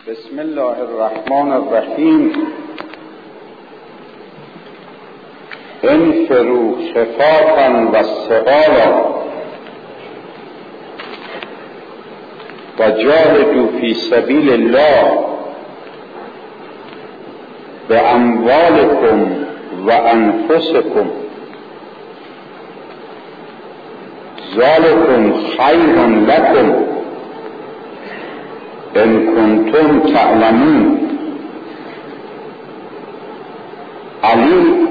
بسم الله الرحمن الرحیم. انفروا خفافا و ثقالا و جاهدوا فی سبیل الله باموالکم و انفسکم ذلکم خیر لکم ان کنتم تعلمون. علی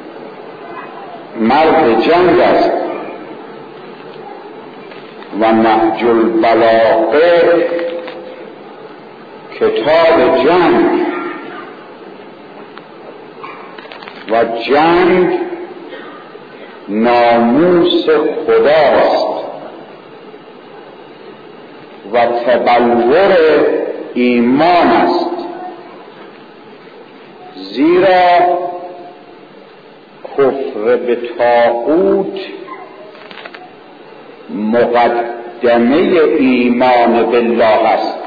مرد جنگ است و نهج البلاغه کتاب جنگ و جنگ ناموس خداست و تبلور ایمان است، زیرا کفر به طاغوت مقدمه ایمان بالله است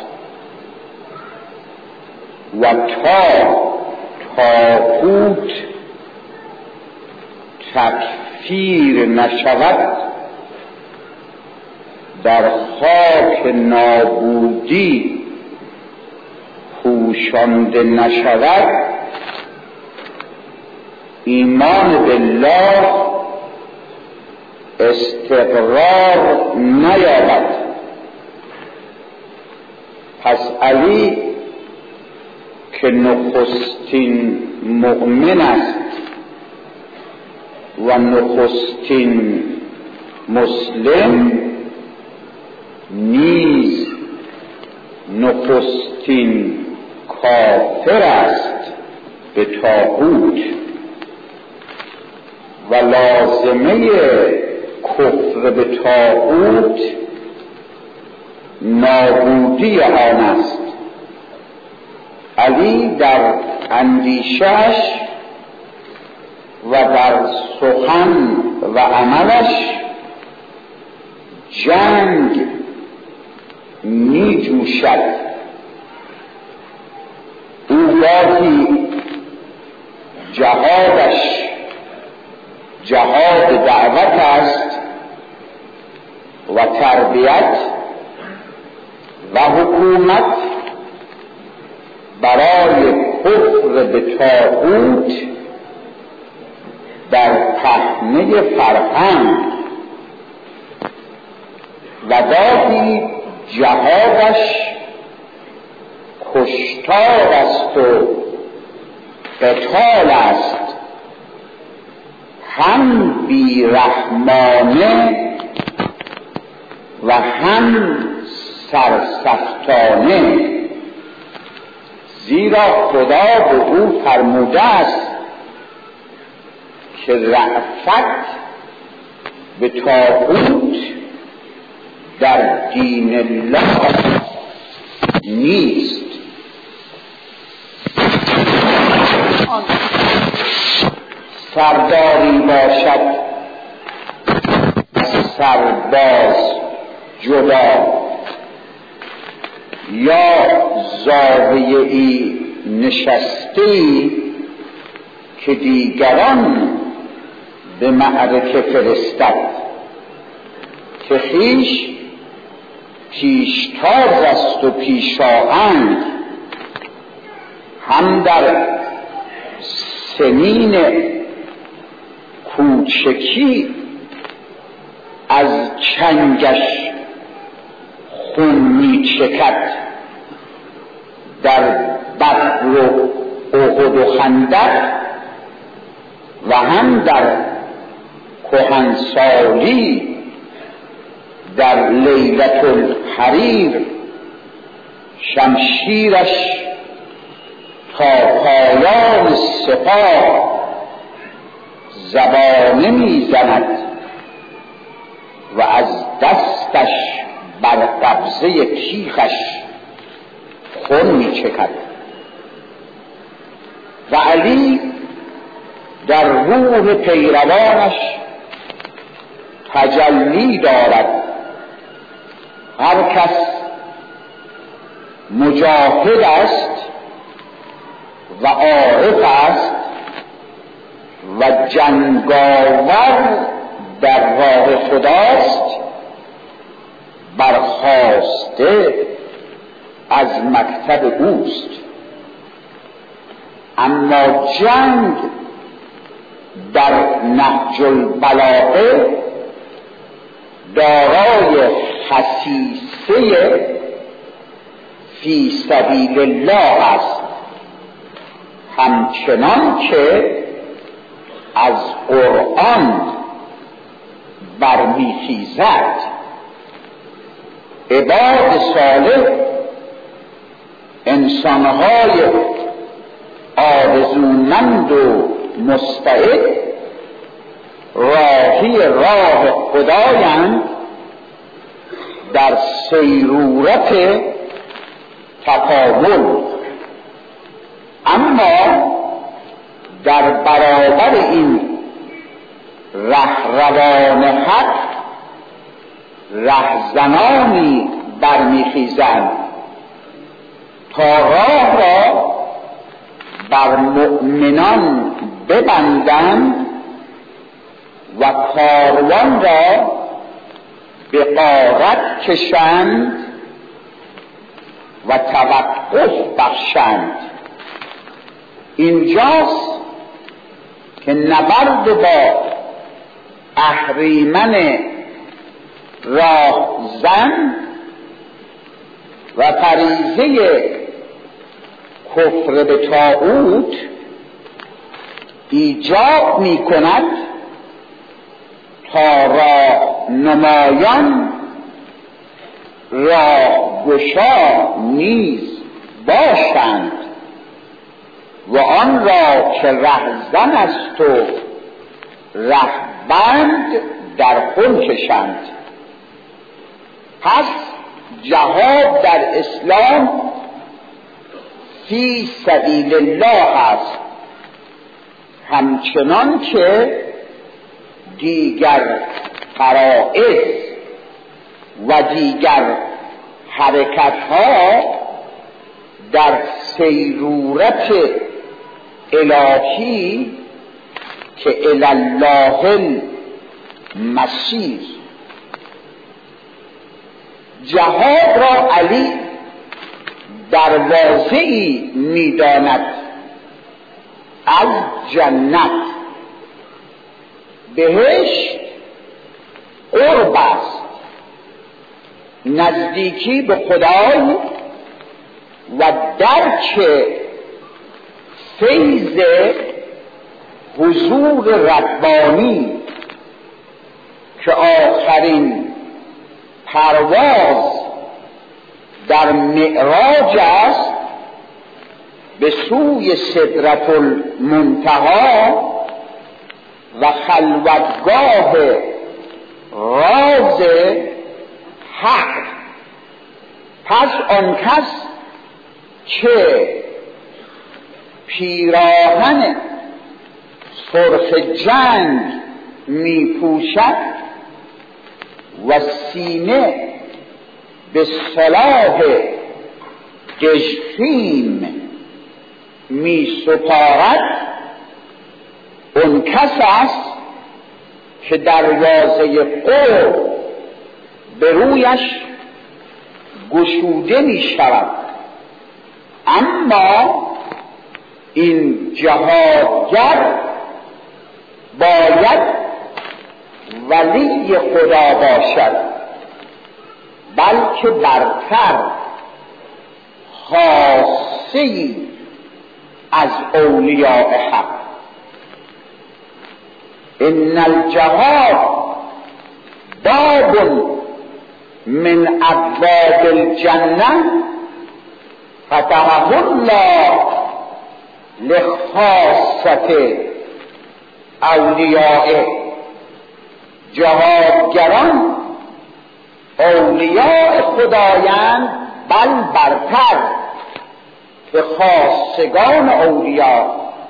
و تا طاغوت تکفیر نشود در خاک نابودی پوشانده نشود ایمان بالله استقرار نیابد. پس علی که نخستین مؤمن است و نخستین مسلم نیز نخستین کافر است به طاغوت و لازمه کفر به طاغوت نابودی آن است. علی در اندیشش و در سخن و عملش جنگ می جوشد. او گاهی جهادش جهاد دعوت است و تربیت و حکومت برای کفر به طاغوت در پهنه فرهنگ و گاهی جهادش کشتار است و قتال است، هم بیرحمانه و هم سرسختانه، زیرا خدا به او فرموده است که رأفت به طاغوت در دین الله نیست. سرداری باشد سرباز جدا، یا زاویه‌ای نشسته‌ای که دیگران به معرکه فرستد، که خویش پیشتاز است و پیشاهنگ، هم در سنین کوچکی از چنگش خون می چکد، در بدر و احد و خندق و هم در کهنسالی در لیلة الحریر شمشیرش تا پایان سپاه زبانه میزند و از دستش بر قبضه تیغش خون میچکد. و علی در روح پیروانش تجلی دارد. هر کس مجاهد است و عارف است و جنگاور در راه خداست، برخاسته از مکتب اوست. اما جنگ در نهج البلاغه دارای خصیصه فی سبیل الله است، همچنان که از قرآن برمیخیزد. عباد صالح، انسانهای آرزومند و مستعد، راهی راه خدایند در سیرورت تکامل. اما در برابر این رهروان حق رهزنانی برمیخیزند تا راه را بر مؤمنان ببندند و کاروان را به غارت کشند و توقف بخشند. اینجاست که نبرد با اهریمن راهزن و فریضه کفر به طاغوت ایجاب می کند تا راهنمایان راهگشا نیز باشند و آن را که رهزن است و رهبند در خون کشند. پس جهاد در اسلام فی سبیل الله است، همچنان که دیگر فرائض و دیگر حرکت‌ها در سیرورت الهی که الی الله المصیر. جهاد را علی دروازه‌ای می‌داند از جنت. بهشت قرب است، نزدیکی به خدای و درک فیض حضور ربانی که آخرین پرواز در معراج است به سوی سدرة المنتهی و خلوتگاه راز حق. پس آن کس که پیراهن سرخ جنگ می پوشد و سینه به صلاح دژخیم می سپارد، اون کس است که دروازه قرب به رویش گشوده می شود. اما این جهادگر باید ولی خدا باشد، بلکه برتر خاصه‌ای از اولیاء حق. ان الجهاد باب من ابواب الجنه فتحه الله لخاصة اولیائه. جهادگران اولیاء خدایند، بل برتر به خاصگان اولیاء.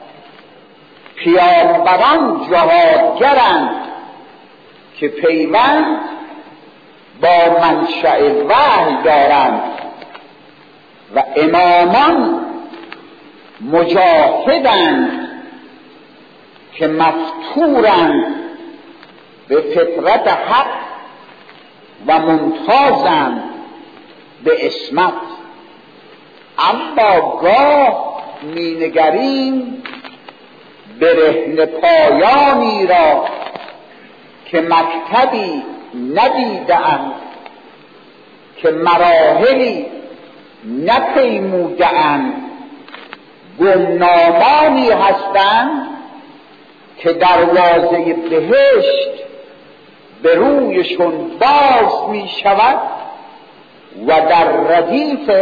پیامبران جهادگرند که پیوند با منشأ وحی دارند و امامان مجاهدند که مفتورند به فطرت حق و ممتازند به عصمت. اما گاه مینگریم برهنه پایانی را که مکتبی ندیده‌اند، که مراحلی نپیموده‌اند، گمنامانی هستند که دروازه بهشت به رویشون باز می شود و در ردیف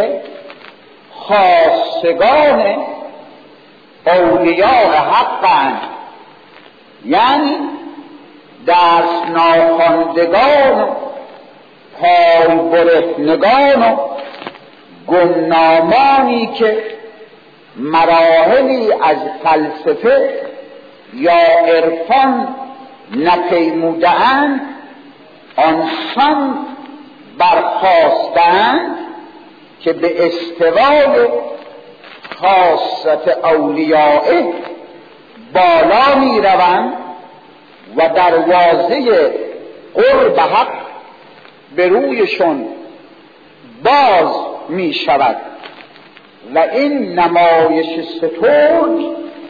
خاصگان اولیاء حقند، یعنی درس ناخواندگان و پای برهنگان و گمنامانی که مراحلی از فلسفه یا عرفان نپیموده‌اند آنسان برخاستند که به استوای خاصت اولیائه بالا می روند و دروازه قرب حق به رویشون باز می شود. و این نمایش سترگ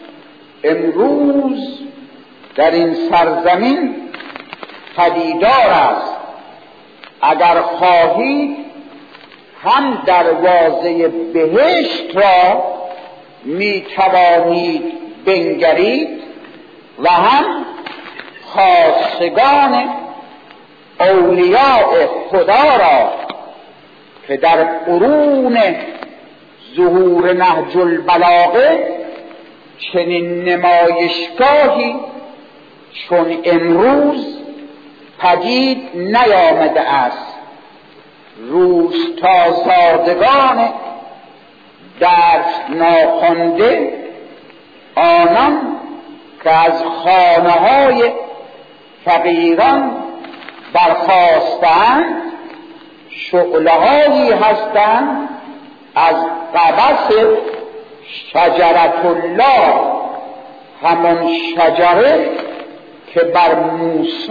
امروز در این سرزمین پدیدار است. اگر خواهید هم دروازه بهشت را می توانید بنگرید و هم خاصگان اولیاء خدا را که در قرون ظهور نهج البلاغه چنین نمایشگاهی چون امروز پدید نیامده است. روستازادگان درس ناخوانده، آنان که از خانه‌های فقیران برخاستند، شعله‌هایی هستند از قبس شجرة الله، همان شجره که بر موسی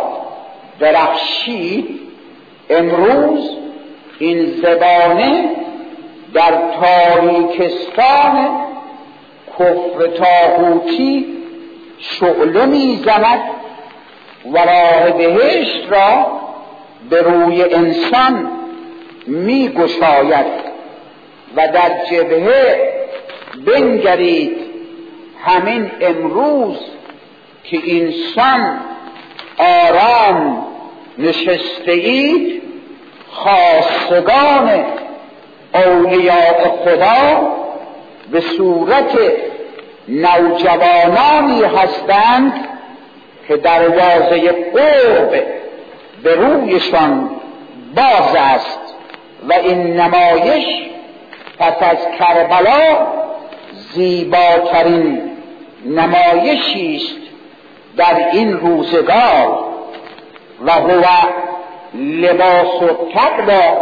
درخشید. امروز این زبانه در تاریکستان کفر طاغوتی شعله می‌زند و راه بهشت را به روی انسان می‌گشاید. و در جبهه بنگرید همین امروز که انسان آرام نشسته اید، خاصگان اولیاء خدا به صورت نوجوانانی هستند که دروازه قرب به رویشان باز است. و این نمایش پس از کربلا زیباترین نمایشی است در این روزگار. و هو لباس التقوی،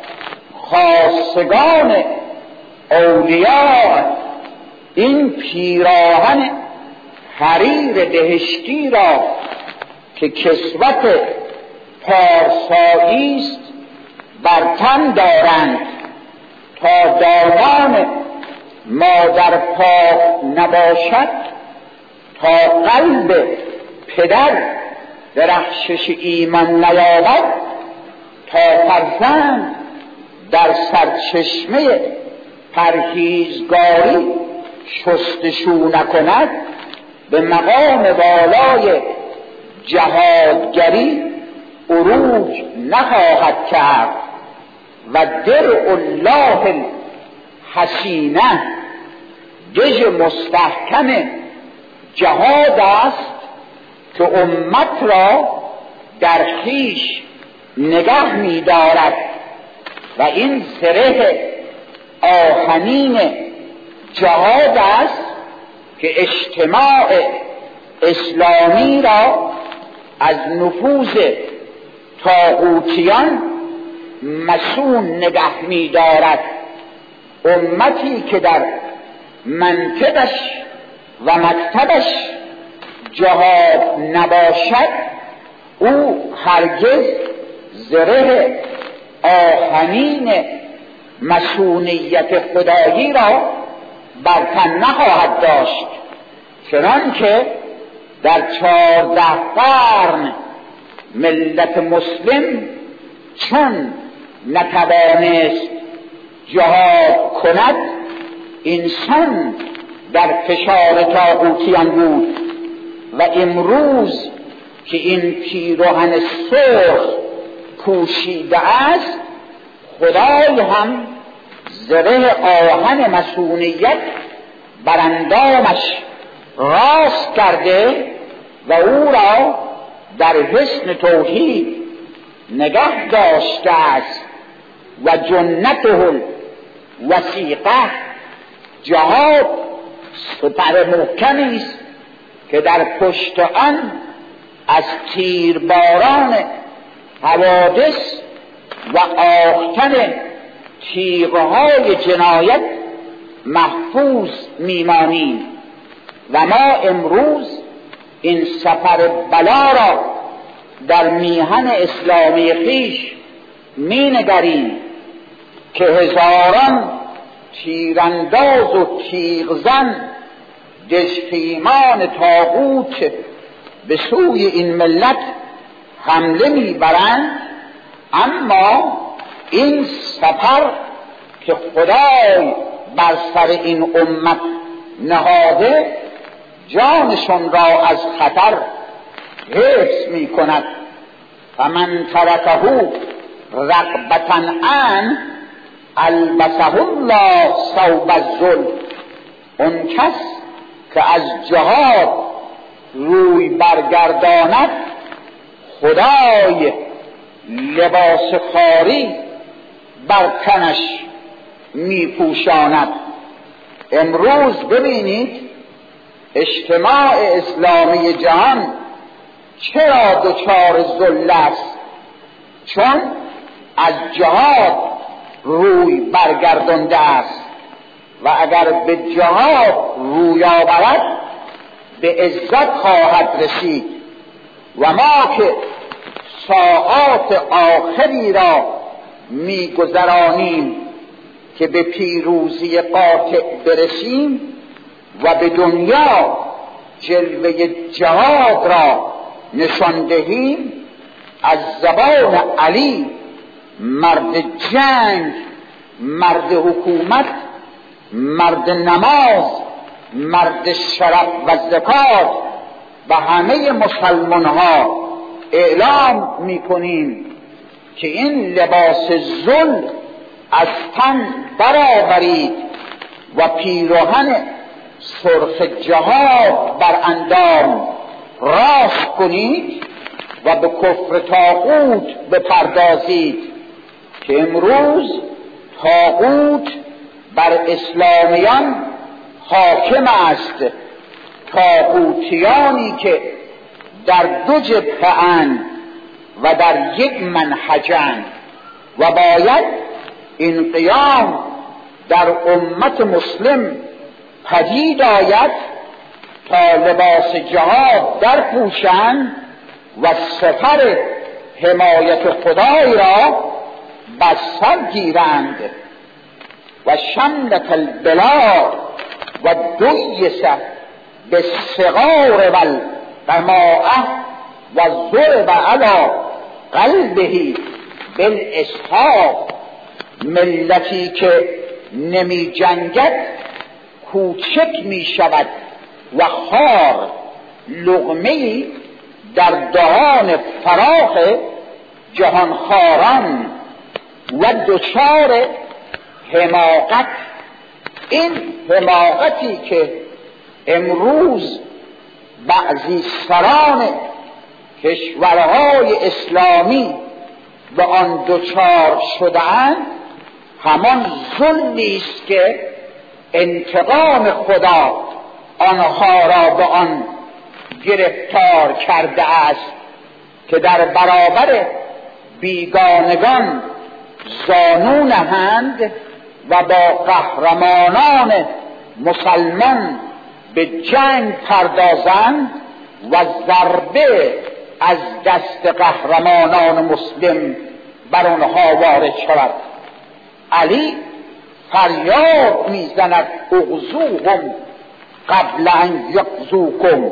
خاصگان اولیاء این پیراهن حریر بهشتی را که کسوت پارسایی است بر تن دارند تا دامان مادر پاک نباشد، تا قلب پدر درخشش ایمان نیابد، تا فرزند در سرچشمه پرهیزگاری شستشو نکند، به مقام بالای جهادگری عروج نخواهد کرد. و درع الله الحسینه، دژ مستحکم جهاد است که امت را در خویش نگه می دارد. و این سره آهنین جهاد است که اجتماع اسلامی را از نفوذ طاغوتیان مسون نگه می دارد امتی که در منطقش و مکتبش جهاد نباشد او هرگز زره آهنین مسئولیت خدایی را بر تن نخواهد داشت، چنانکه در 14 قرن ملت مسلم چون نتوانست جهاد کند انسان در فشار طاغوتیان بود و امروز که این پیراهن سرخ پوشیده است خدای هم زره آهن مسئولیت بر اندامش راست کرده و او را در حصن توحید نگه داشته است و جنته الوثیقه جهاد سپر محکمی است که در پشت آن از تیرباران حوادث و آختن تیغهای جنایت محفوظ میمانیم و ما امروز این سفر بلا را در میهن اسلامی خویش مینگریم که هزاران تیرانداز و تیغزن دژپیمان طاغوت به سوی این ملت حمله میبرند، اما این سفر که خدای بر سر این امت نهاده جانشون را از خطر حفظ می کند. فمن ترکه رغبة عنه البسه الله ثوب الذل. اون کس که از جهاد روی برگرداند خدای لباس خواری بر تنش می پوشاند. امروز ببینید اجتماع اسلامی جهان چرا دچار ذل است؟ چون از جهاد روی برگردانده است و اگر به جهاد روی آورد به عزت خواهد رسید و ما که ساعات آخری را می‌گذرانیم که به پیروزی قاطع برسیم و به دنیا جلوه جهاد را نشان دهیم، از زبان علی مرد جنگ، مرد حکومت، مرد نماز، مرد شرف و زکات و همه مسلمان ها اعلام میکنیم که این لباس ذل از تن برآورید و پیراهن سرخ جهاد بر اندام راست کنید و به کفر طاغوت بپردازید که امروز طاغوت بر اسلامیان حاکم است. طاغوتیانی که در دو جبهه‌اند و در یک منهجند و باید این قیام در امت مسلم پدید آید تا لباس جهاد در پوشند و سفر حمایت خدای را بر سر گیرند و شملت البلا و دیس به صغار والقماعه و ضرب علی قلبه بالاسحاق. ملتی که نمی جنگد کوچک می شود و خار لقمه‌ای در دهان فراخ جهانخواران و دچار حماقت. این حماقتی که امروز بعضی سران کشورهای اسلامی به آن دچار شده‌اند همان ظلمی است که انتقام خدا آنها را به آن گرفتار کرده است که در برابر بیگانگان زانو نهند و با قهرمانان مسلمان به جنگ پردازند و ضربه از دست قهرمانان مسلم بر آنها وارد شود. علی فریاد میزند اغزوهم قبل ان یغزوکم،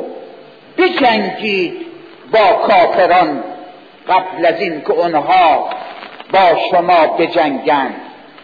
بجنگید با کافران قبل از این که آنها با شما بجنگند.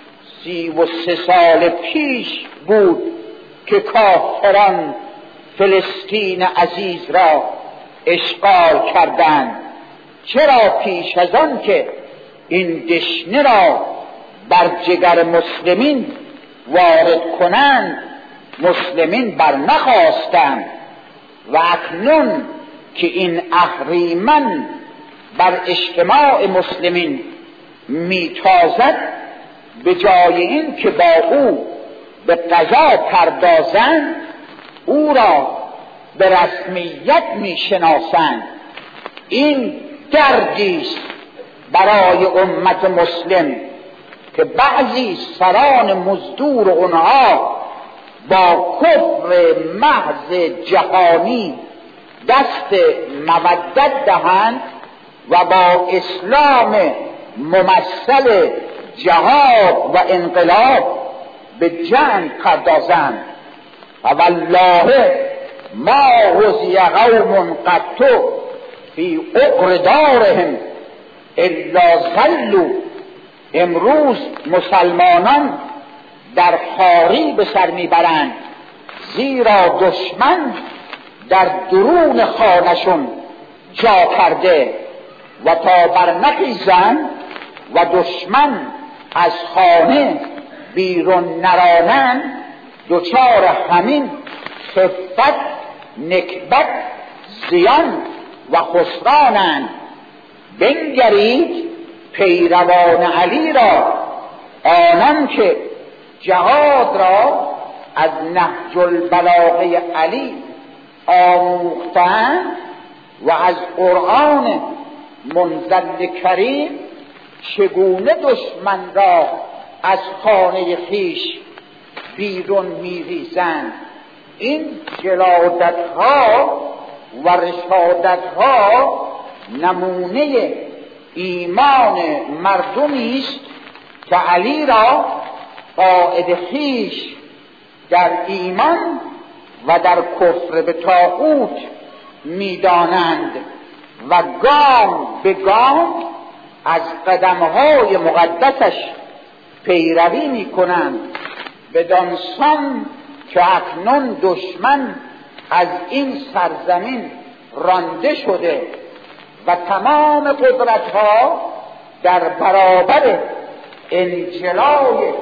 33 سال پیش بود که کافران فلسطین عزیز را اشغال کردند. چرا پیش از آن که این دشنه را بر جگر مسلمین وارد کنند مسلمین بر نخواستند و اکنون که این اهریمن بر اجتماع مسلمین میتازد، به جای این که با او به قضا پردازند او را به رسمیت میشناسند. این دردیست برای امت مسلم که بعضی سران مزدور اونها با کفر محض جهانی دست مودت دهند و با اسلام ممثل جهاد و انقلاب به جنگ پردازند. و والله ما غزی قوم قط فی عقر دارهم الا ظلوا. امروز مسلمانان در خواری به سر میبرند، زیرا دشمن در درون خانه‌شون جا کرده و تا برنخیزند و دشمن از خانه بیرون نرانند دچار همین خفت، نکبت، زیان و خسرانند. بنگرید پیروان علی را، آنان که جهاد را از نهج البلاغه علی آموختند و از قرآن منزل کریم چگونه دشمن را از خانه خویش بیرون میریزند. این جلادت‌ها و رشادت‌ها نمونه ایمان مردمی است که علی را قائد خویش در ایمان و در کفر به طاغوت می‌دانند و گام به گام از قدم‌های مقدسش پیروی می‌کنند، بدانسان که اکنون دشمن از این سرزمین رانده شده و تمام قدرت‌ها در برابر انجلای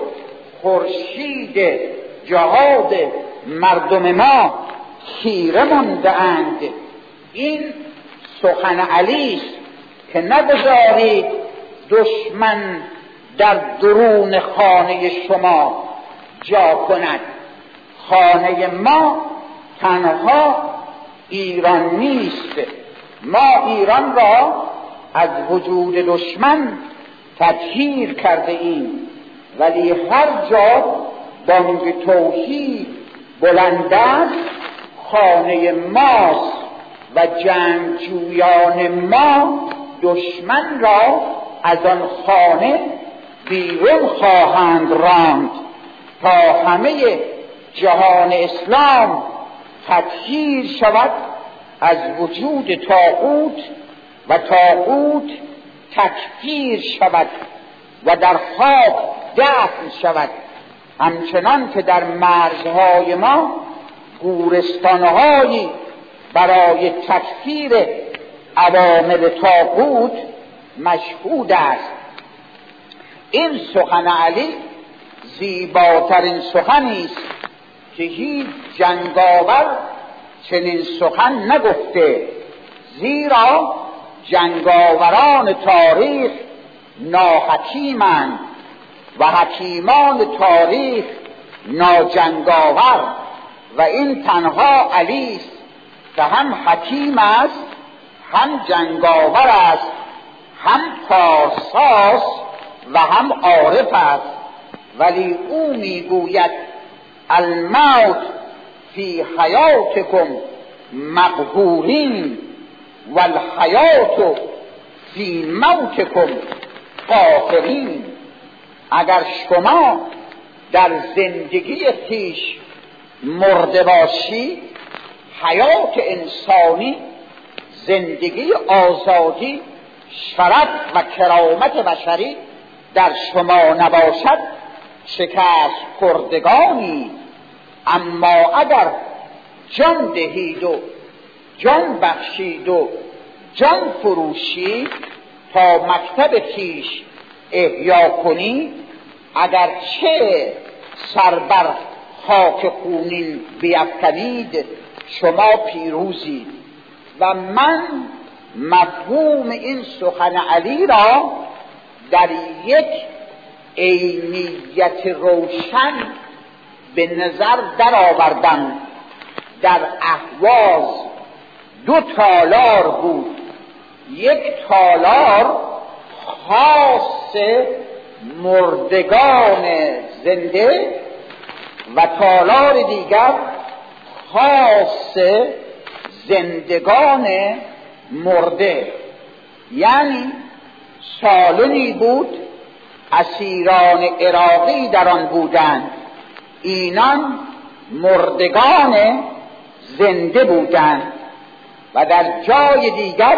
خورشید جهاد مردم ما خیره مانده‌اند. این سخن علی است که نگذارید دشمن در درون خانه شما جا کند. خانه ما تنها ایران نیست، ما ایران را از وجود دشمن تطهیر کرده ایم، ولی هر جا بانگ توحید بلند است خانه ماست و جنگجویان ما دشمن را از آن خانه بیرون خواهند راند تا همه جهان اسلام تطهیر شود از وجود طاغوت و طاغوت تکفیر شود و در خاک دفن شود. همچنان که در مرزهای ما گورستانهایی برای تکفیر عوامل طاغوت مشهود است. این سخن علی زیباترین سخنی است که هیچ جنگاور چنین سخن نگفته، زیرا جنگاوران تاریخ ناحکیمند و حکیمان تاریخ ناجنگاور، و این تنها علی است که هم حکیم است، هم جنگاور است، هم پارساست و هم عارف است ولی او میگوید الموت فی حیاتکم مقهورین والحیات فی موتکم قاهرین. اگر شما در زندگی خویش مرده باشی، حیات انسانی، زندگی آزادی، شرف و کرامت بشری در شما نباشد، شکست خوردگانی. اما اگر جان دهید و جان بخشید و جان فروشید تا مکتب خویش احیا کنید، اگر چه سر بر خاک خونین بیفکنید، شما پیروزید. و من مفهوم این سخن علی را در یک عینیت روشن به نظر درآوردم. در اهواز 2 تالار بود، یک تالار خاص مردگان زنده و تالار دیگر خاص زندگان مرده. یعنی سالنی بود، اسیران عراقی در آن بودند، اینان مردگان زنده بودند. و در جای دیگر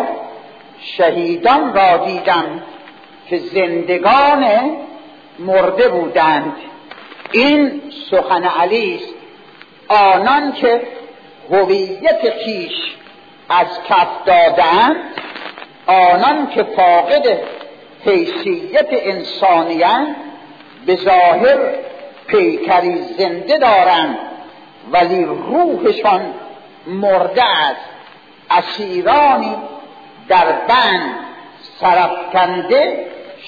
شهیدان را دیدم که زندگان مرده بودند. این سخن علی است. آنان که هویت خویش از کف دادند، آنان که فاقد حیثیت انسانی‌اند، به ظاهر پیکری زنده دارند ولی روحشان مرده است. اسیرانی در بند سرافکنده،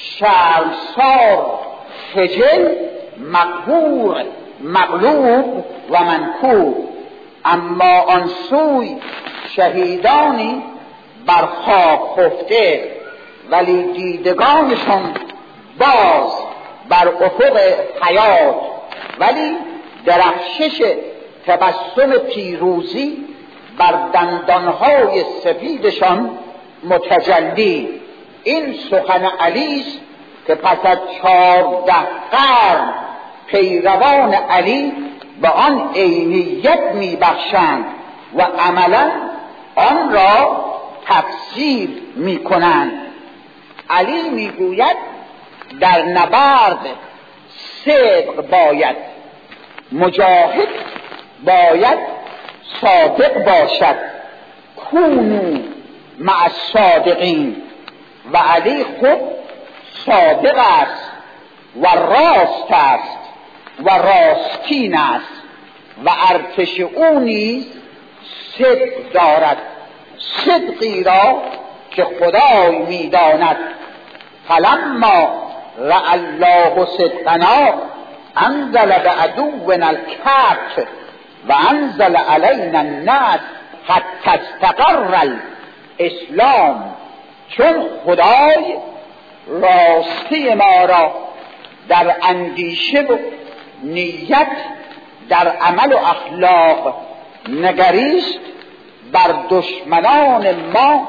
شرمسار، خجل، مقهور، مغلوب و منکوب. اما آن سوی شهیدانی بر خاک خفته ولی دیدگانشان باز بر افق حیات، ولی درخشش تبسم پیروزی بر دندانهای سفیدشان متجلی. این سخن علی است که پس از 14 قرن پیروان علی به آن عینیت میبخشند و عملا آن را تفسیر میکنند. علی میگوید در نبرد صدق باید، مجاهد باید صادق باشد. کونوا مع الصادقین. و علی خود صادق است و راست است و راستین است و ارتش او نیز صدق دارد، صدقی را که خدای میداند. فلما رأى الله صدقنا انزل بعدونا الكبت و انزل علینا النصر حتی استقر الاسلام. چون خدای راستی ما را در اندیشه و نیت، در عمل و اخلاق نگریست، بر دشمنان ما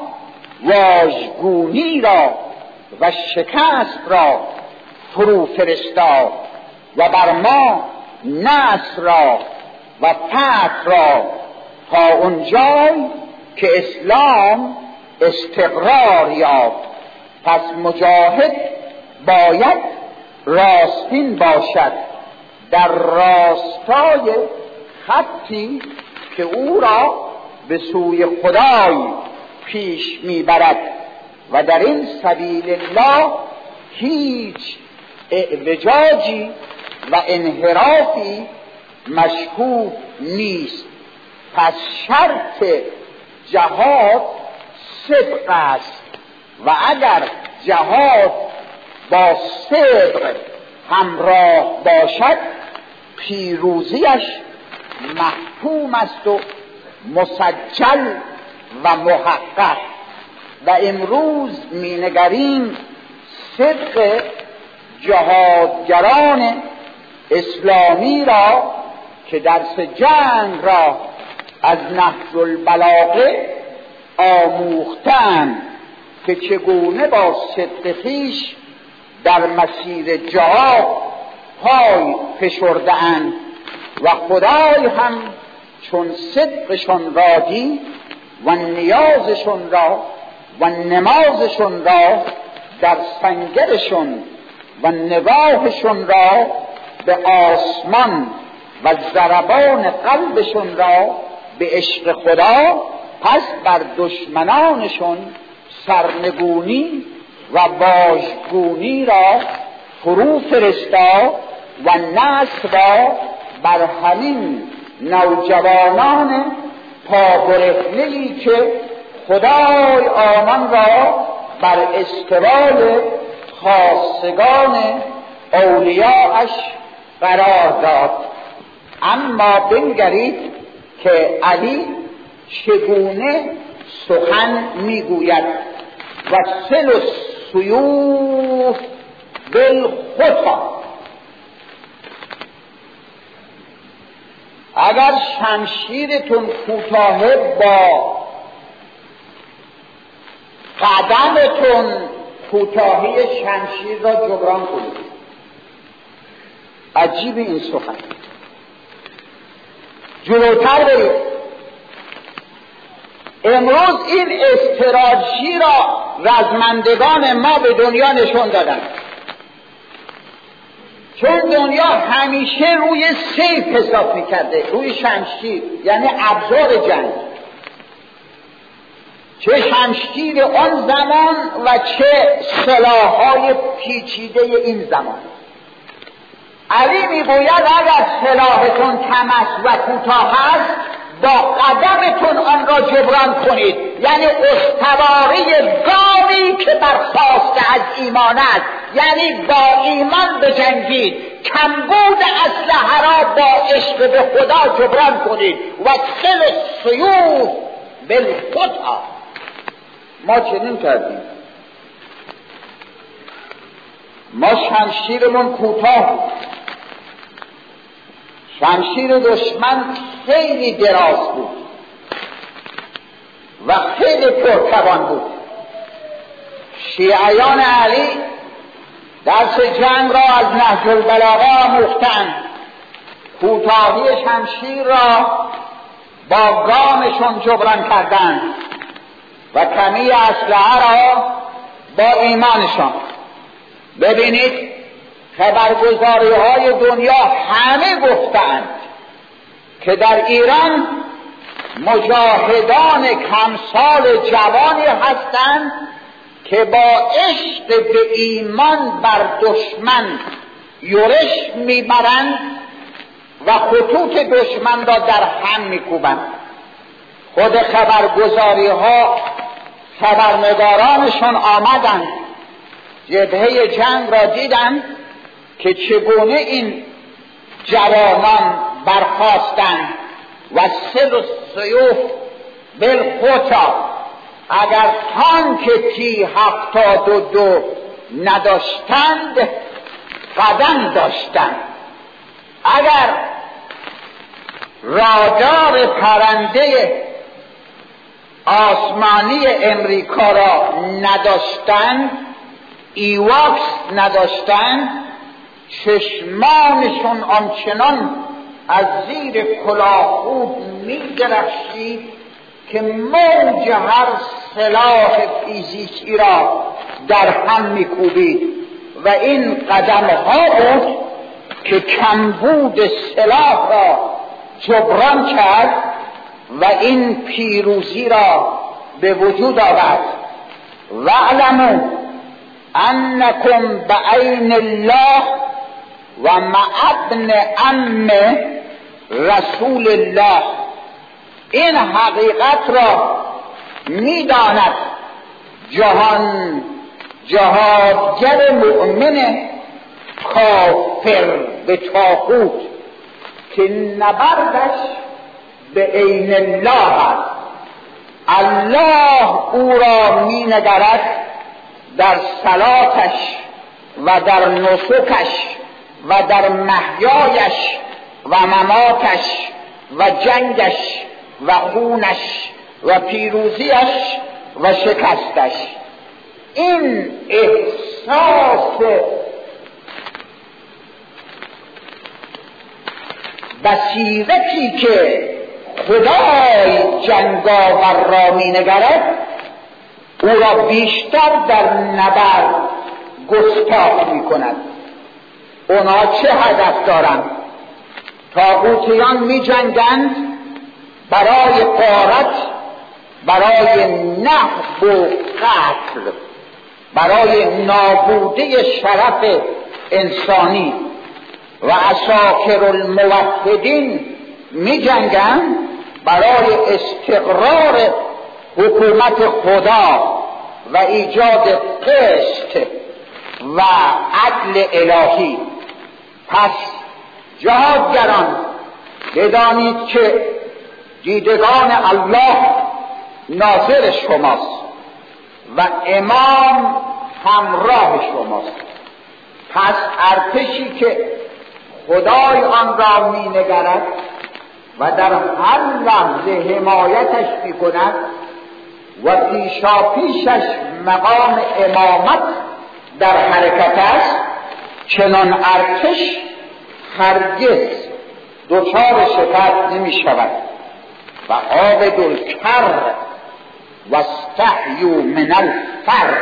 واژگونی را و شکست را فرو فرستاد و بر ما نصر را و فتح را، تا اونجای که اسلام استقرار یافت. پس مجاهد باید راستین باشد، در راستای خطی که او را به سوی خدای پیش میبرد و در این سبیل الله هیچ اعوجاجی و انحرافی مشهود نیست. پس شرط جهاد صدق است و اگر جهاد با صدق همراه باشد، پیروزیش محتوم است و مسجل و محقق. و امروز می نگریم صدق جهادگران اسلامی را که درس جنگ را از نهج البلاغه آموختند که چگونه با صدق خویش در مسیر جهاد پای فشرده‌اند و خدای هم چون صدقشان را دید و نیازشون را و نمازشون را در سنگرشون و نواهشون را به آسمان و ضربان قلبشون را به عشق خدا، پس بر دشمنانشون سرنگونی و واژگونی را فرو فرستاد و نصر را بر همین نوجوانان پابرهنه‌ای که خدای آنان را بر استقبال خاصگان اولیاءش قرار داد. اما بنگرید که علی چگونه سخن میگوید: و سل السیوف بالخطا. اگر شمشیرتون کوتاه با قدمتون کوتاهی شمشیر را جبران کنید. عجیب این سخن. جلوتر برید. امروز این استراتژی را رزمندگان ما به دنیا نشون دادن، چون دنیا همیشه روی سیف حساب میکرده، روی شمشیر، یعنی ابزار جنگ، چه شمشیر آن زمان و چه سلاح‌های پیچیده این زمان. علی میگوید اگر سلاحتون کم است و کوتاه است، با قدمتون آن را جبران کنید، یعنی استواره گاوی که برخاسته از ایمان است، یعنی با ایمان بجنگید، کمبود اسلحه را با عشق به خدا جبران کنید. و سل السیوف بالخطا. ما چنین کردیم. ما شمشیرمون کوتاه، شمشیر دشمن خیلی دراز بود و خیلی پرتوان بود. شیعیان علی درس جنگ را از نهج البلاغه آموختند، کوتاهی شمشیر را با گامشون جبران کردند و کمی اسلحه را با ایمانشان. ببینید خبرگزاری های دنیا همه گفتند که در ایران مجاهدان کمسال جوانی هستند که با عشق به ایمان بر دشمن یورش میبرند و خطوط دشمن را در هم میکوبند. خود خبرگزاری ها خبرنگارانشون آمدند، جبهه جنگ را دیدند که چگونه این جوانان برخاستند. و سل السیوف بالخطا. اگر تانک T-72 نداشتند، قدم داشتند. اگر رادار پرنده آسمانی امریکا را نداشتند، ایواکس نداشتند، چشمانشون آنچنان از زیر کلاهخود می‌درخشید که موج هر سلاح فیزیکی را در هم می‌کوبید. و این قدم‌ها بود که کمبود سلاح را جبران کرد و این پیروزی را به وجود آورد. واعلموا انکم بعین الله و مع ابن عم رسول الله. این حقیقت را می‌داند جهان جهادگر مؤمن کافر به طاغوت که نبردش به عین الله است. الله او را می‌نگرد در صلاتش و در نسکش و در محیایش و مماتش و جنگش و خونش و پیروزیش و شکستش. این احساس بصیرتی که خدای جنگاور را می نگرد او را بیشتر در نبرد گستاخ می کند. اونا چه هدف دارند؟ طاغوتیان می جنگند برای غارت، برای نهب و قتل، برای نابوده شرف انسانی، و عساکر الموحدین می جنگند برای استقرار حکومت خدا و ایجاد قسط و عدل الهی. پس جهادگران بدانید که دیدگان الله ناظر شماست و امام همراه شماست. پس ارتشی که خدای آن را می نگرد و در هر لحظه حمایتش می کند و پیشاپیشش مقام امامت در حرکت است، چنان ارتش هرگز دچار شکست نمی شود. و عابد الکر و استحیوا من الفر.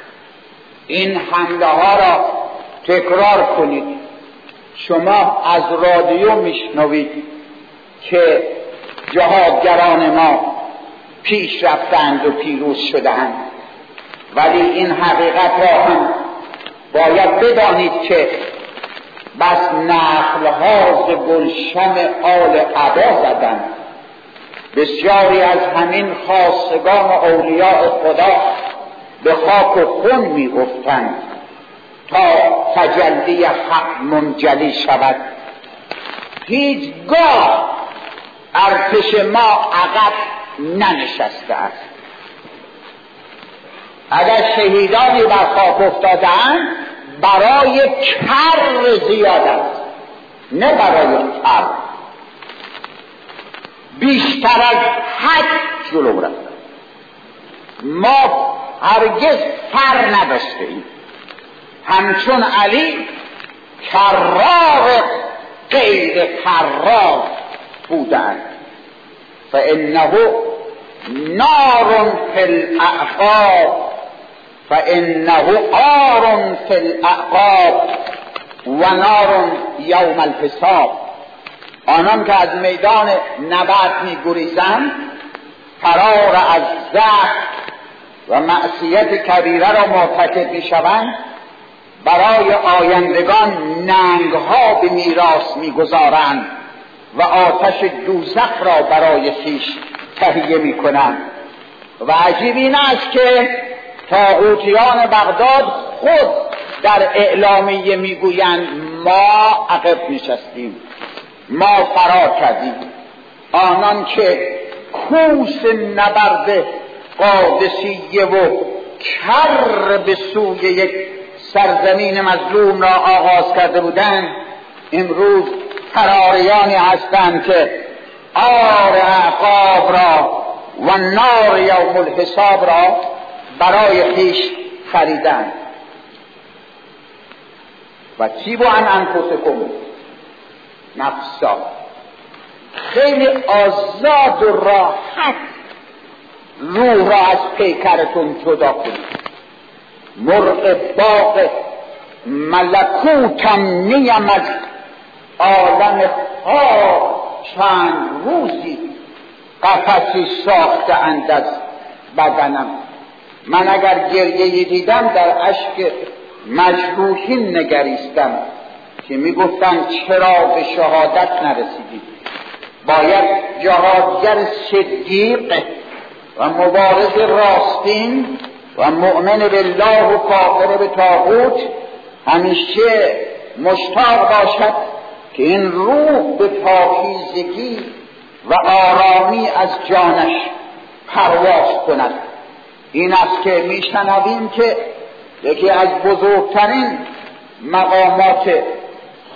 این حمله ها را تکرار کنید. شما از رادیو میشنوید که جهادگران ما پیش رفتند و پیروز شدند، ولی این حقیقت را هم باید بدانید که بس نخل‌ها ز گلشن آل عبا زدند. بسیاری از همین خاصگان و اولیاء خدا به خاک و خون می‌افتند تا تجلی حق منجلی شود. هیچگاه ارتش ما عقب ننشسته است. اگر شهیدانی بر خاک افتادند برای کر زیاد است، نه برای کر. بیشتر از حد جلو رفتند. ما هرگز فر نداشته ایم. همچون علی کرار غیر کرار بودند. فانه نار فی الاعقاب، فانه آر فی الاعقاب و نار یوم الحساب. آنان که از میدان نبرد می‌گریزند فرار از زهر و معصیت کبیره را مرتکب می‌شوند، برای آیندگان ننگ‌ها به میراث می‌گذارند و آتش دوزخ را برای خویش تهیه می‌کنند. و عجیب این است که طاغوتیان بغداد خود در اعلامیه می‌گویند ما عقب نشستیم، ما فرار کردیم. آنان که کوس نبرد قادسیه و کر به سوی یک سرزمین مظلوم را آغاز کرده بودند، امروز فراریانی هستند که آر اعقاب را و نار یوم الحساب را برای خویش خریدند. و تیبوا عن انفسکم نفسا. خیلی آزاد و راحت روح را از پیکرتون جدا کنید. مرغ باغ ملکوتم نیم از عالم خواب چند روزی قفسی ساخته اند از بدنم. من اگر گریه‌ای دیدم در اشک مجروحین نگریستم که میگفتن چرا به شهادت نرسیدید. باید جهادگر صدیق و مبارز راستین و مؤمن بالله و کافر به طاغوت همیشه مشتاق باشد که این روح به پاکیزگی و آرامی از جانش پرواز کند. این است که میشنویم که یکی از بزرگترین مقامات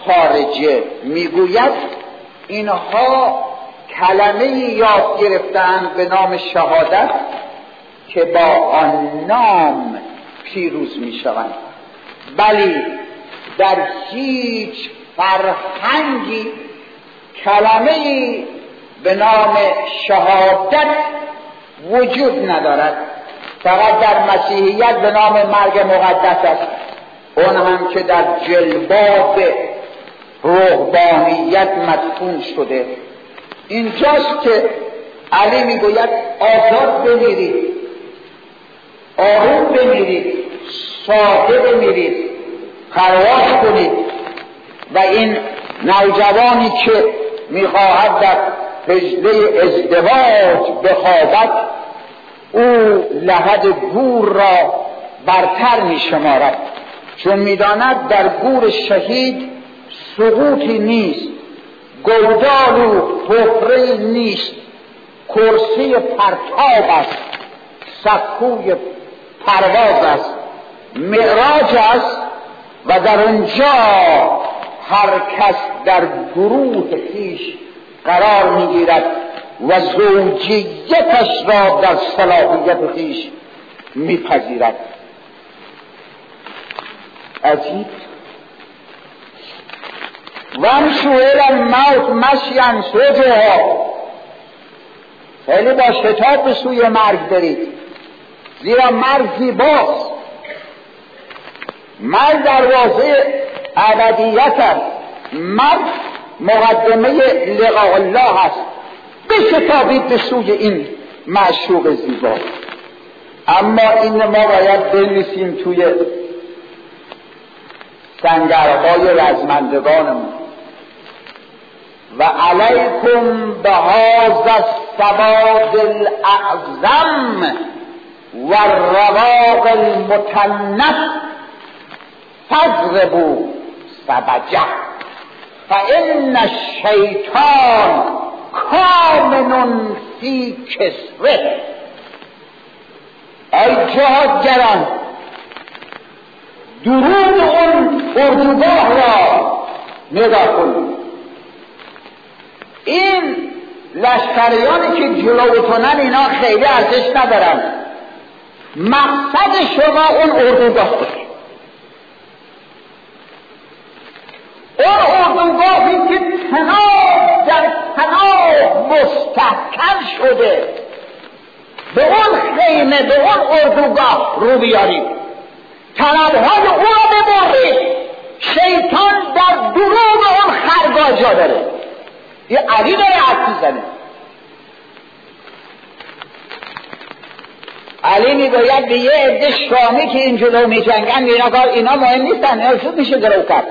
خارجه میگوید اینها کلمه یاد گرفتند به نام شهادت که با آن نام پیروز میشوند، ولی در هیچ فرهنگی کلمه‌ای به نام شهادت وجود ندارد. فقط در مسیحیت به نام مرگ مقدس است، اون هم که در جلباب رهبانیت مدفون شده. اینجاست که علی میگوید آزاد بمیرید، آروم بمیرید، ساده بمیرید، پرواز کنید. و این نوجوانی که میخواهد در حجله ازدواج بخوابد، او لحد گور را برتر میشمارد، چون میداند در گور شهید سقوطی نیست، گودال و حفره نیست، کرسی پرتاب است، سکوی پرواز است، معراج است و در اونجا هر کس در گروه خویش قرار میگیرد و زوجیتش را در صلاحیت خویش میپذیرد. عجیب. وامشوا الی الموت مشیا سجها، خیلی با شتاب به سوی مرگ برید، زیرا مرگ زیباست. مرگ دروازه ابدیت است، مرگ مقدمه لقاء الله است. بشتابید به سوی این معشوق زیبا. اما این ما باید بنویسیم توی سنگرهای رزمندگانمون: و علیکم بهذا السواد الاعظم و الرواق المتنف فاضربوا سبجه فان الشیطان کامن فی کسره. ای جهادگران، درون اون اردوگاه را نگاه کنید. این لشکریانی که جلوتونن اینا خیلی ارزش ندارن. مقصد شما اون اردوگاه است. اون اردوگاهی که تناب در تناب مستحکم شده، به اون خیمه، به اون اردوگاه رو بیارید، تنابهای او را ببرید. شیطان در دروغ اون خرگاه جا داره. یه علی داره حرف میزنه. علی میگوید به یه عده شامی که این جلو میجنگن، اینا مهم نیستن، اینا زود میشه گرو کرد.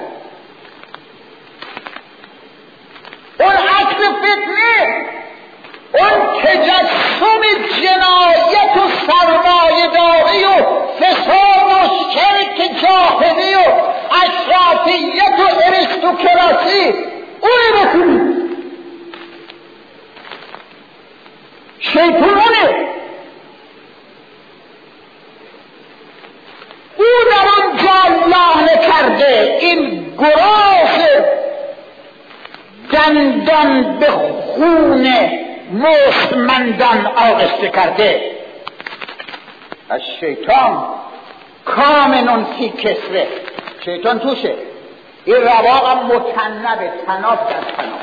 اون عکس فتنه، اون تجسم جنایت و سرمایه‌داری و فساد و شرک جاهلی و اشرافیت و اریستوکراسی، اونی بکنید. شیطانه او در آنجا لعنه کرده. این گراز دندان به خون مستمندان آغشته کرده. از شیطان کامنون فی کسره، شیطان توشه. این رواق هم متنبه، تناب در تناب.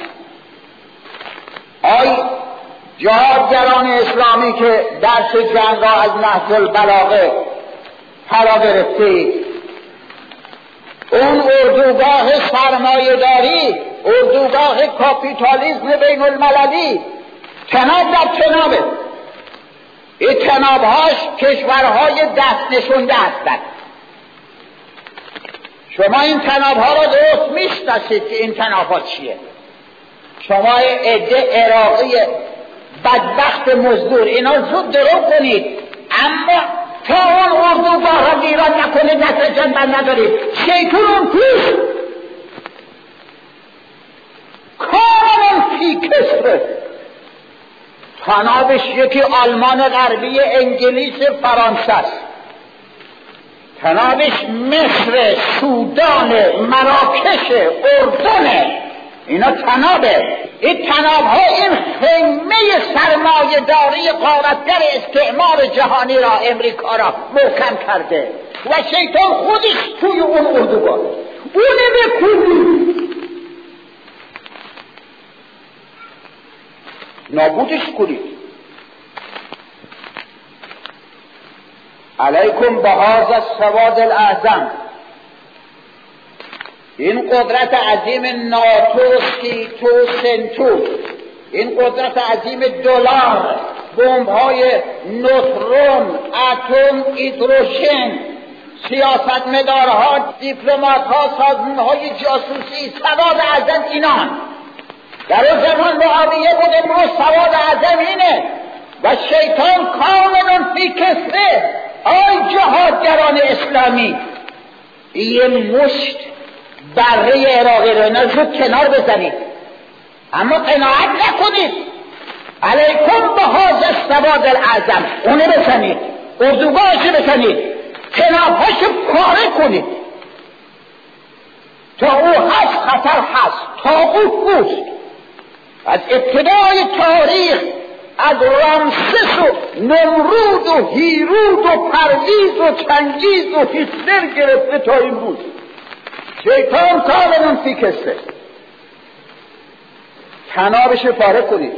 آی جهادگران اسلامی که درس جنگ را از نهج البلاغه فرا گرفته اید، اون اردوگاه سرمایه‌داری، اردوگاه کاپیتالیسم بین المللی تناب در تنابه. این تنابهاش کشورهای دست نشونده هستند. شما این تنابها را درست میشناسید که این تنابها چیه. شما عده عراقی بدبخت مزدور، اینا زود درو کنید، اما تا اون اردوگاه را ویران نکنید دست جان بند ندارید. شیطان اون پیش کاملا فی کسره. تنابش یکی آلمان غربی، انگلیس، فرانسه است. تنابش مصر، سودان، مراکش، اردن، اینا تنابه. این تناب ها این خیمه سرمایه داری غارتگر استعمار جهانی را، امریکا را محکم کرده و شیطان خودش توی اون اردوگاه. اونه بکنی نابودش کنید. علیکم بهذا السواد الاعظم، این قدرت عظیم ناتو، سیتو، سنتو، این قدرت عظیم دلار، بمب‌های نوترون، اتم، هیدروژن، سیاستمدارها، دیپلمات‌ها، سازمان‌های جاسوسی، سواد اعظم اینان. در اون زمان معاویه بود، امروز سواد اعظم اینه. و شیطان کاملا فی کسره. آی جهادگران اسلامی، یه مشت بره عراقی رو اینا زود کنار بزنید، اما قناعت نکنید. علیکم بهذا السواد الاعظم، اونه بزنید، اردوگاهشو بزنید، کنابهاشو پاره کنید. تا او هست خطر هست، طاغوت اوست. از ابتدای تاریخ، از رامسس و نمرود و هیرود و پرویز و چنگیز و هیتلر گرفته تا این بود. شیطان کاملا فیکسته. تنابش پاره کنید.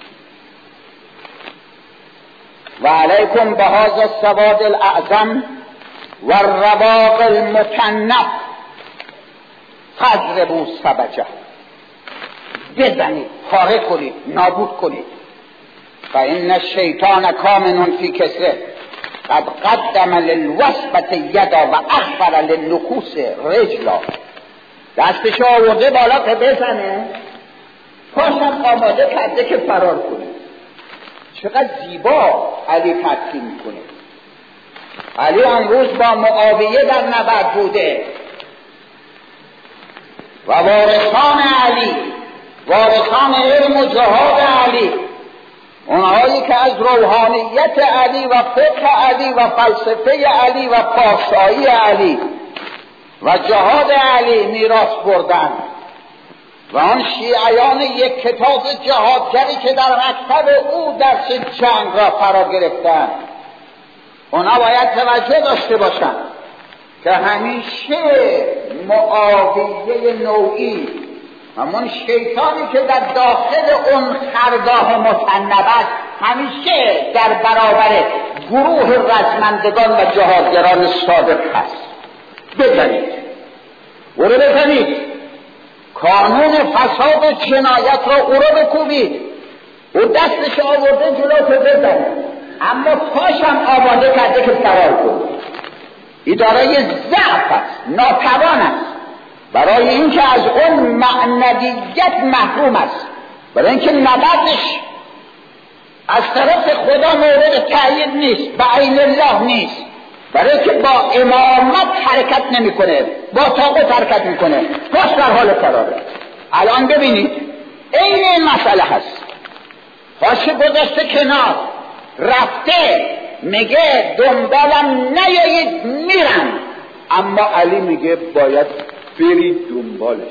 و علیکم بهذا السواد الاعظم و الرواق المتنف فاضربوا سبجه، بزنید، پاره کنید، نابود کنید. فإن الشیطان کامن فی کسره قد قدم للوثبة یدا و اخبر للنکوس رجلا. دستش آورده بالا که بزنه، پاشم آماده کرده که فرار کنه. چقدر زیبا علی تفکیر میکنه. علی امروز با معاویه در نبرد بوده و وارثان علی، وارثان علم و جهاد علی، اونهایی که از روحانیت علی و فقه علی و فلسفه علی و پارسایی علی و جهاد علی میراث بردن و آن شیعیان یک کتاب جهادگری که در مکتب او درس جنگ را فرا گرفتن، اونا باید توجه داشته باشند که همیشه معاویه نوعی، همون شیطانی که در داخل اون خرگاه متنب است، همیشه در برابر گروه رزمندگان و جهادگران صادق هست. بزنید، او رو بزنید، کانون فساد و جنایت را او رو بکوبید. او دستش آورده جلو که بزنید، اما پاشم آماده کرده که فرار کنید. این دارای ضعف است، ناتوان است، برای اینکه از اون معنویت محروم است، برای اینکه نبردش از طرف خدا مورد تأیید نیست، به عین الله نیست، برای اینکه با امامت حرکت نمیکنه، با طاقت حرکت میکنه، باش در حال فراره. الان ببینید این مسئله هست. پاش گذاشته کنار، رفته میگه دنبالم نیایید میرم، اما علی میگه باید برید دنبالش.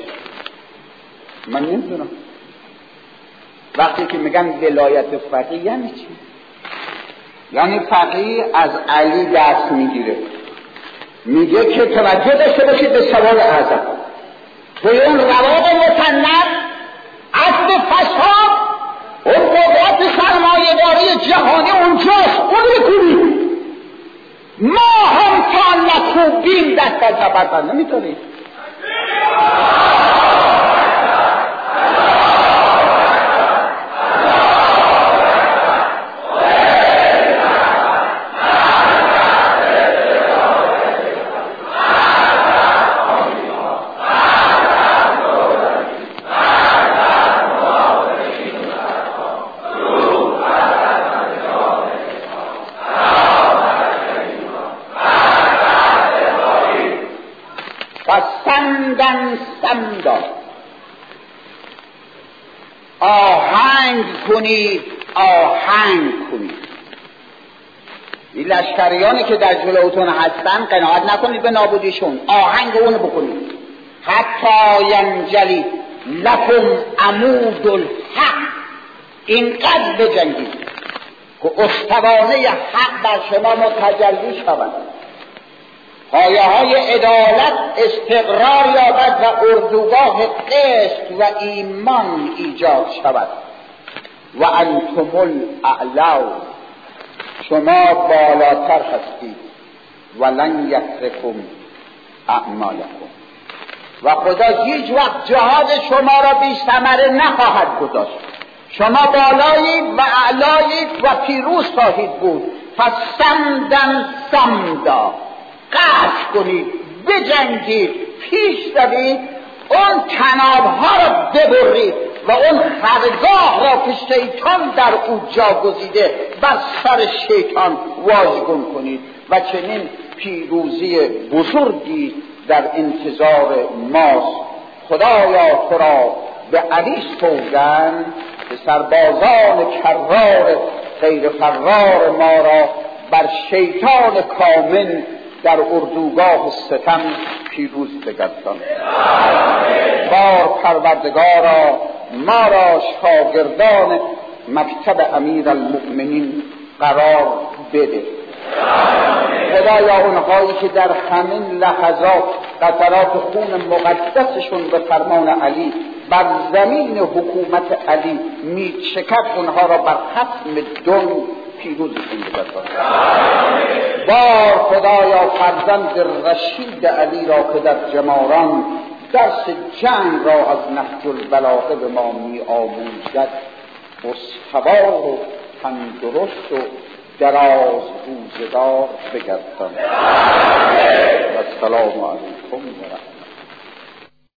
من نمیدونم وقتی که میگن ولایت فقیه یعنی چی؟ یعنی فقیه از علی درس میگیره، میگه که توجه داشته باشید به سوال اعظم. توی اون رواب متنب، اصل فساد، اون قدرت سرمایه‌داری جهانی اونجاست، اون بکنید. ما هم تا نکوبیم دست از زبردن نمیتونید. سمدا، آهنگ کنید، آهنگ کنید. این لشکریانی که در جلوتون هستن قناعت نکنید به نابودیشون، آهنگ اون بکنید. حتی ینجلی لکم عمود الحق، اینقدر بجنگید که استوانه حق بر شما متجلی شود، پایه های عدالت استقرار یابد و اردوگاه قسط و ایمان ایجاد شود. و انتم الاعلو، شما بالاتر هستید. ولن یترکم اعمالکم، و خدا هیچ وقت جهاد شما را بی ثمره نخواهد گذاشت. شما بالایید و اعلایید و پیروز خواهید بود. پس سمدن سمدا، قصد کنید، بجنگید، پیش روید، اون تنابها را ببرید و اون خرگاه را که شیطان در او جا گزیده بر سر شیطان واژگون کنید و چنین پیروزی بزرگی در انتظار ماست. خدایا تو را به علی سوگند که سربازان کرار غیر فرار ما را بر شیطان کامل در اردوگاه ستم پیروز بگردان. بار پروردگارا ما را شاگردان مکتب امیر المؤمنین قرار بده. خدایا اونهایی که در همین لحظات قطرات خون مقدسشون به فرمان علی بر زمین حکومت علی میشکد، اونها را بر ختم دون پیروزشون بگردان. بار خدایا فرزند رشید علی را که در جماران درس جنگ را از نهج البلاغه به ما می آموزد استوار و تندرست و دراز روزگار بگردان. و السلام علیکم.